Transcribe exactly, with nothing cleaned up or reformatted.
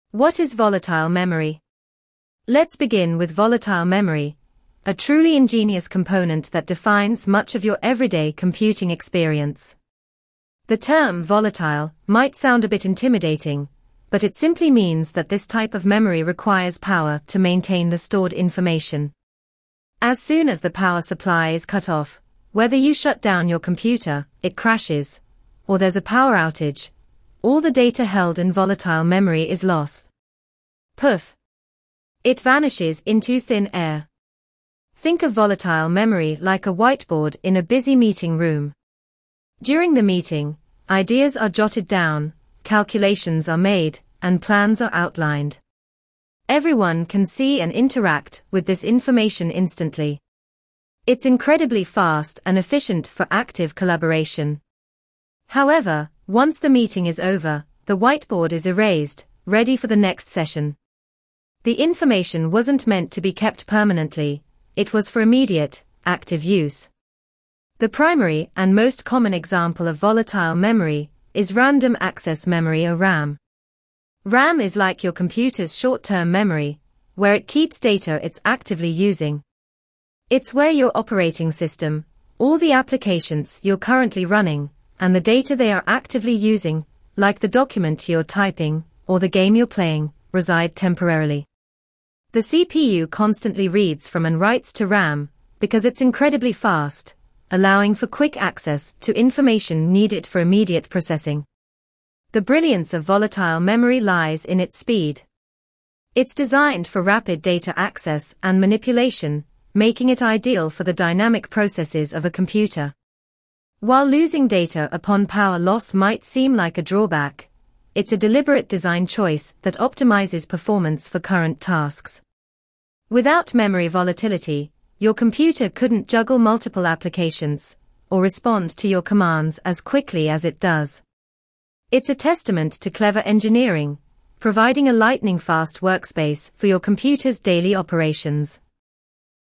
What is volatile memory? Let's begin with volatile memory, a truly ingenious component that defines much of your everyday computing experience. The term volatile might sound a bit intimidating, but it simply means that this type of memory requires power to maintain the stored information. As soon as the power supply is cut off, whether you shut down your computer, it crashes, or there's a power outage, all the data held in volatile memory is lost. Poof! It vanishes into thin air. Think of volatile memory like a whiteboard in a busy meeting room. During the meeting, ideas are jotted down, calculations are made, and plans are outlined. Everyone can see and interact with this information instantly. It's incredibly fast and efficient for active collaboration. However, once the meeting is over, the whiteboard is erased, ready for the next session. The information wasn't meant to be kept permanently, it was for immediate, active use. The primary and most common example of volatile memory is random access memory or RAM. RAM is like your computer's short-term memory, where it keeps data it's actively using. It's where your operating system, all the applications you're currently running, and the data they are actively using, like the document you're typing or the game you're playing, reside temporarily. The C P U constantly reads from and writes to RAM because it's incredibly fast, allowing for quick access to information needed for immediate processing. The brilliance of volatile memory lies in its speed. It's designed for rapid data access and manipulation, making it ideal for the dynamic processes of a computer. While losing data upon power loss might seem like a drawback, it's a deliberate design choice that optimizes performance for current tasks. Without memory volatility, your computer couldn't juggle multiple applications or respond to your commands as quickly as it does. It's a testament to clever engineering, providing a lightning-fast workspace for your computer's daily operations.